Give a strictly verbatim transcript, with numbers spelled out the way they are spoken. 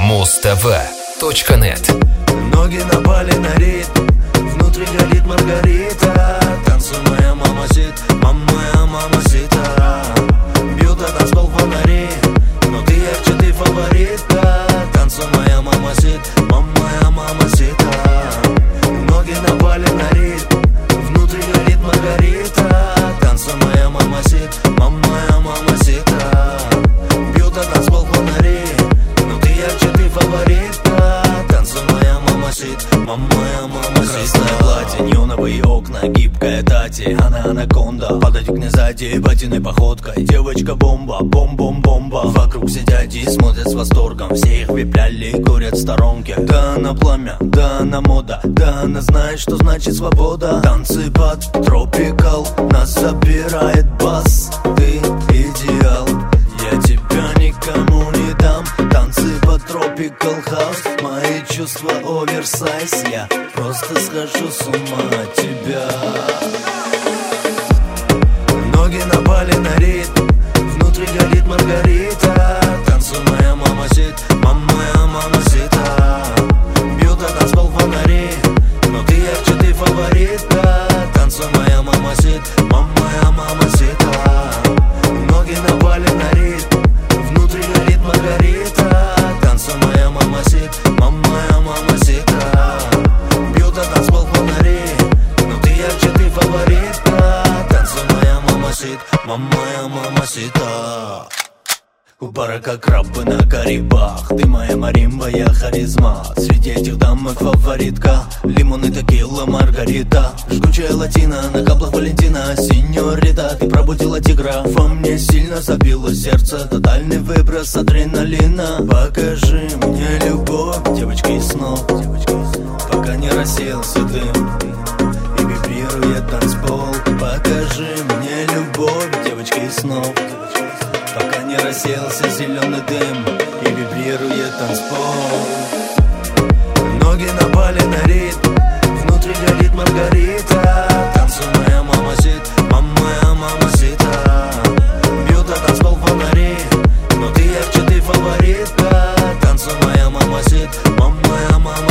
муз тэ вэ точка нет. Ноги напали на ритм, внутри горит Маргарита. Танцуй, моя мамасит, мама моя мамасита. Бьют на танцпол фонари, но ты ярче, ты фаворитка. Танцуй, моя мамасит, мама моя мамасита. Ноги напали на ритм, внутри горит Маргарита. Танцуй, моя мамасит, мама моя мамасита. Бьют на танцпол фонари, но ты ярче, ты фаворитка. Танцуй, моя мамасит, мама моя мамасита. Красное платье, неоновые окна, гибкая тати. Она анаконда, падать к ней сзади патиной походкой. Девочка бомба, бом-бом-бомба. Вокруг все дяди смотрят с восторгом. Все их випляли, курят в сторонке. Да она пламя, да она мода, да она знает, что значит свобода. Танцы под тропикал, нас забирает бас. Ты идеал, я тебя никому не дам. Танцы под тропикал хаус, мои чувства оверсайз. Я просто схожу с ума от тебя. Ноги напали на ритм, внутри горит Маргарита. Танцуй, моя мамасит, мама моя мамасита. Бьют на танцпол фонари, но ты ярче, ты фаворитка. Танцуй, моя мамасит, мама моя мамасита. Ноги напали на ритм, внутри горит Маргарита. Танцуй, моя мамасит, мама моя мамасита. Бьют на танцпол фонари, но ты ярче, ты фаворитка. Танцуй, моя мамасит, мама моя мамасита. У бара как крабы на Карибах. Ты моя маримба, я харизма. Среди этих дам мой фаворитка. Лимон и текила, Маргарита. Жгучая латина, на каблах Валентина. Синьорита, ты пробудила тигра. Во мне сильно забило сердце. Тотальный выброс адреналина. Покажи мне любовь, девочка из снов. Пока не рассеялся дым и вибрирует танцпол. Покажи мне любовь, девочка из снов. Пока не рассеялся зеленый дым и вибрирует танцпол. Ноги напали на ритм, внутри горит Маргарита. Танцуй, моя мамасит, мама моя мамасита. Бьют на танцпол фонари, но ты ярче, ты фаворитка. Танцуй, моя мамасит, мама моя мамасита.